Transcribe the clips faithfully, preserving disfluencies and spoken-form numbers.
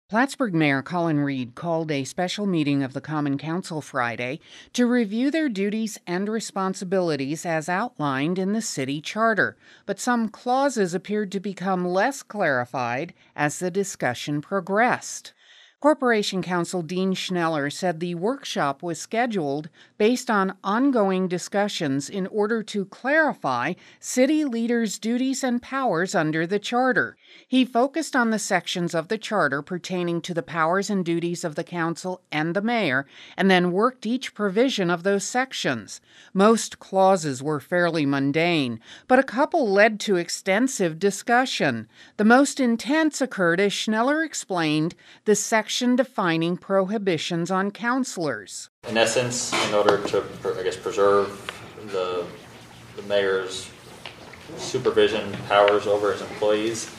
Plattsburgh Mayor Colin Reed called a special meeting of the Common Council Friday to review their duties and responsibilities as outlined in the city charter, but some clauses appeared to become less clarified as the discussion progressed. Corporation Counsel Dean Schneller said the workshop was scheduled based on ongoing discussions in order to clarify city leaders' duties and powers under the charter. He focused on the sections of the charter pertaining to the powers and duties of the council and the mayor, and then worked each provision of those sections. Most clauses were fairly mundane, but a couple led to extensive discussion. The most intense occurred as Schneller explained the section defining prohibitions on counselors. In essence, in order to, I guess, preserve the, the mayor's supervision powers over his employees,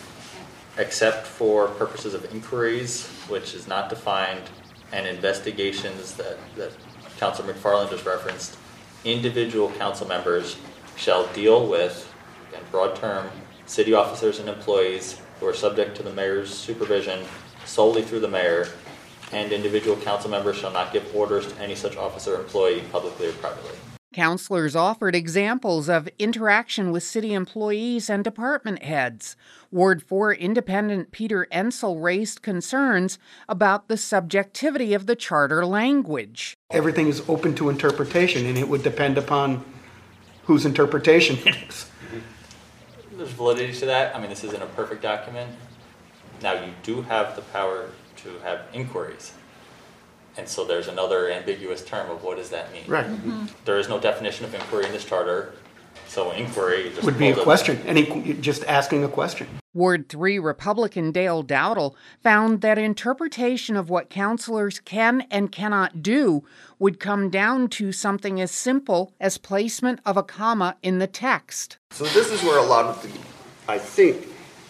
except for purposes of inquiries, which is not defined, and investigations that, that Councilor McFarland just referenced, individual council members shall deal with, in broad term, city officers and employees who are subject to the mayor's supervision solely through the mayor, and individual council members shall not give orders to any such officer or employee publicly or privately. Counselors offered examples of interaction with city employees and department heads. Ward four Independent Peter Ensel raised concerns about the subjectivity of the charter language. Everything is open to interpretation, and it would depend upon whose interpretation it is. There's validity to that. I mean, this isn't a perfect document. Now, you do have the power to have inquiries. And so there's another ambiguous term of what does that mean? Right. Mm-hmm. There is no definition of inquiry in this charter. So inquiry just would be a question. Any just asking a question. Ward three Republican Dale Dowdle found that interpretation of what counselors can and cannot do would come down to something as simple as placement of a comma in the text. So this is where a lot of the, I think,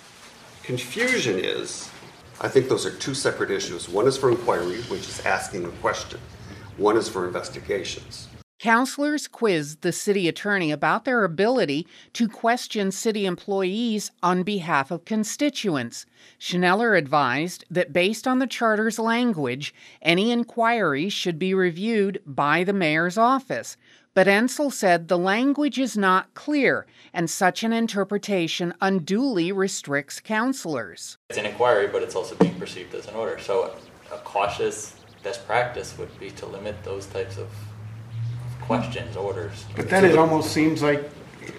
confusion is. I think those are two separate issues. One is for inquiry, which is asking a question. One is for investigations. Counselors quizzed the city attorney about their ability to question city employees on behalf of constituents. Schneller advised that based on the charter's language, any inquiries should be reviewed by the mayor's office. But Ensel said the language is not clear, and such an interpretation unduly restricts counselors. It's an inquiry, but it's also being perceived as an order. So a cautious best practice would be to limit those types of questions, orders. But then it almost seems like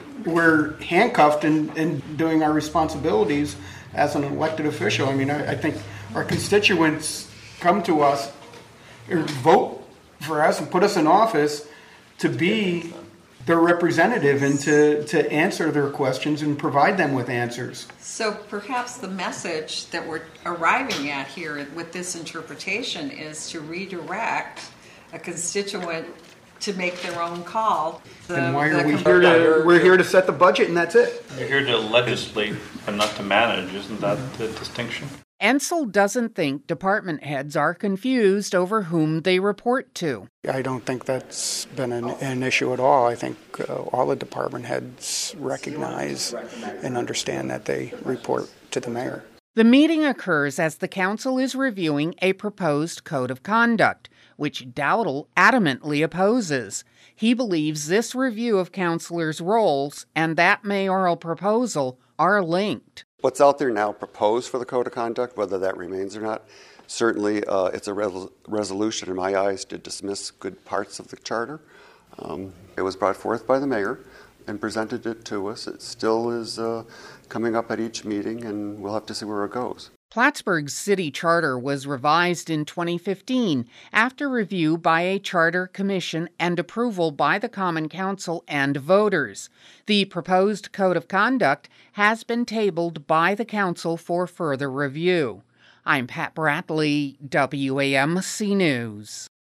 we're handcuffed in, in doing our responsibilities as an elected official. I mean, I, I think our constituents come to us or vote for us and put us in office to be their representative and to, to answer their questions and provide them with answers. So perhaps the message that we're arriving at here with this interpretation is to redirect a constituent to make their own call. The, and why are we com- here to, we're here to set the budget and that's it. You're here to legislate and not to manage, isn't that the distinction? Ensel doesn't think department heads are confused over whom they report to. I don't think that's been an, an issue at all. I think uh, all the department heads recognize and understand that they report to the mayor. The meeting occurs as the council is reviewing a proposed code of conduct, which Dowdle adamantly opposes. He believes this review of councilors' roles and that mayoral proposal are linked. What's out there now proposed for the Code of Conduct, whether that remains or not, certainly uh, it's a re- resolution in my eyes to dismiss good parts of the charter. Um, it was brought forth by the mayor and presented it to us. It still is uh, coming up at each meeting, and we'll have to see where it goes. Plattsburgh's city charter was revised in twenty fifteen after review by a charter commission and approval by the Common Council and voters. The proposed code of conduct has been tabled by the council for further review. I'm Pat Bradley, W A M C News.